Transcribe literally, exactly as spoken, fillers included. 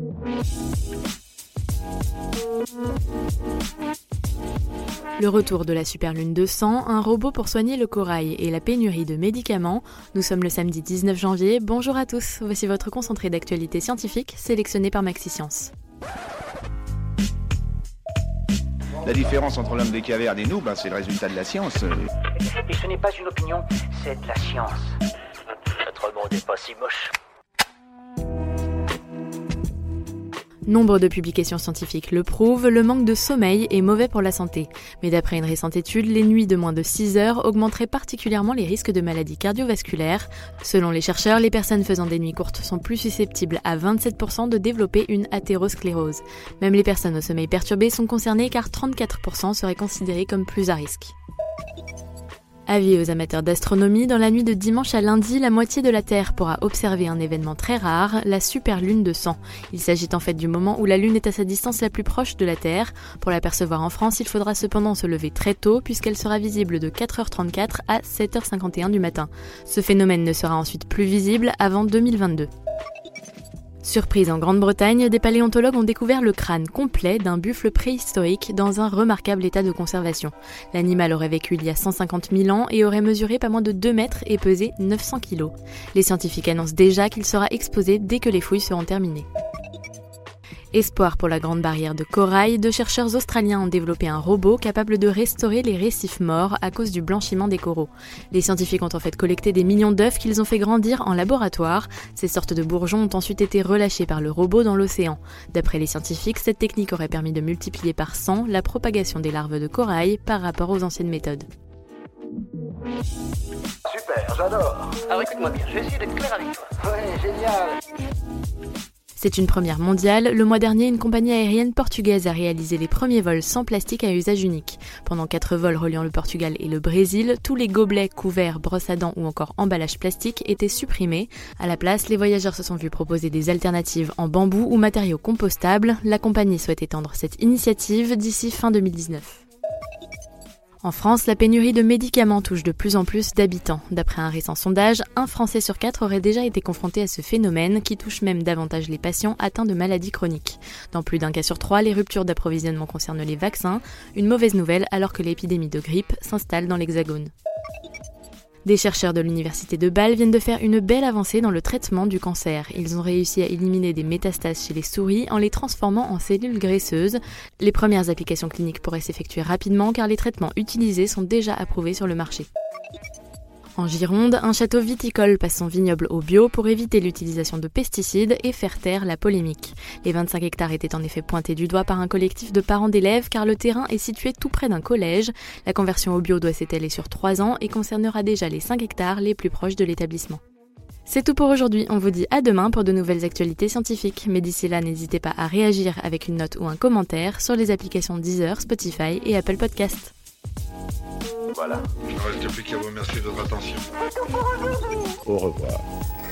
Le retour de la superlune deux cents, un robot pour soigner le corail et la pénurie de médicaments. Nous sommes le samedi dix-neuf janvier. Bonjour à tous, voici votre concentré d'actualité scientifique sélectionné par MaxiScience. La différence entre l'homme des cavernes et nous, ben, c'est le résultat de la science. Et ce n'est pas une opinion, c'est de la science. Notre monde n'est pas si moche. Nombre de publications scientifiques le prouvent, le manque de sommeil est mauvais pour la santé. Mais d'après une récente étude, les nuits de moins de six heures augmenteraient particulièrement les risques de maladies cardiovasculaires. Selon les chercheurs, les personnes faisant des nuits courtes sont plus susceptibles à vingt-sept pour cent de développer une athérosclérose. Même les personnes au sommeil perturbé sont concernées car trente-quatre pour cent seraient considérées comme plus à risque. Avis aux amateurs d'astronomie, dans la nuit de dimanche à lundi, la moitié de la Terre pourra observer un événement très rare, la superlune de sang. Il s'agit en fait du moment où la Lune est à sa distance la plus proche de la Terre. Pour l'apercevoir en France, il faudra cependant se lever très tôt puisqu'elle sera visible de quatre heures trente-quatre à sept heures cinquante et un du matin. Ce phénomène ne sera ensuite plus visible avant deux mille vingt-deux. Surprise en Grande-Bretagne, des paléontologues ont découvert le crâne complet d'un buffle préhistorique dans un remarquable état de conservation. L'animal aurait vécu il y a cent cinquante mille ans et aurait mesuré pas moins de deux mètres et pesé neuf cents kilos. Les scientifiques annoncent déjà qu'il sera exposé dès que les fouilles seront terminées. Espoir pour la Grande Barrière de Corail, deux chercheurs australiens ont développé un robot capable de restaurer les récifs morts à cause du blanchiment des coraux. Les scientifiques ont en fait collecté des millions d'œufs qu'ils ont fait grandir en laboratoire. Ces sortes de bourgeons ont ensuite été relâchés par le robot dans l'océan. D'après les scientifiques, cette technique aurait permis de multiplier par cent la propagation des larves de corail par rapport aux anciennes méthodes. Super, j'adore. Alors écoute-moi bien, je vais essayer d'être clair avec toi. Ouais, génial. C'est une première mondiale. Le mois dernier, une compagnie aérienne portugaise a réalisé les premiers vols sans plastique à usage unique. Pendant quatre vols reliant le Portugal et le Brésil, tous les gobelets, couverts, brosses à dents ou encore emballages plastiques étaient supprimés. À la place, les voyageurs se sont vus proposer des alternatives en bambou ou matériaux compostables. La compagnie souhaite étendre cette initiative d'ici fin deux mille dix-neuf. En France, la pénurie de médicaments touche de plus en plus d'habitants. D'après un récent sondage, un Français sur quatre aurait déjà été confronté à ce phénomène qui touche même davantage les patients atteints de maladies chroniques. Dans plus d'un cas sur trois, les ruptures d'approvisionnement concernent les vaccins, une mauvaise nouvelle alors que l'épidémie de grippe s'installe dans l'Hexagone. Des chercheurs de l'université de Bâle viennent de faire une belle avancée dans le traitement du cancer. Ils ont réussi à éliminer des métastases chez les souris en les transformant en cellules graisseuses. Les premières applications cliniques pourraient s'effectuer rapidement car les traitements utilisés sont déjà approuvés sur le marché. En Gironde, un château viticole passe son vignoble au bio pour éviter l'utilisation de pesticides et faire taire la polémique. Les vingt-cinq hectares étaient en effet pointés du doigt par un collectif de parents d'élèves car le terrain est situé tout près d'un collège. La conversion au bio doit s'étaler sur trois ans et concernera déjà les cinq hectares les plus proches de l'établissement. C'est tout pour aujourd'hui, on vous dit à demain pour de nouvelles actualités scientifiques. Mais d'ici là, n'hésitez pas à réagir avec une note ou un commentaire sur les applications Deezer, Spotify et Apple Podcasts. Voilà. Il ne reste plus qu'à vous remercier de votre attention. Au revoir.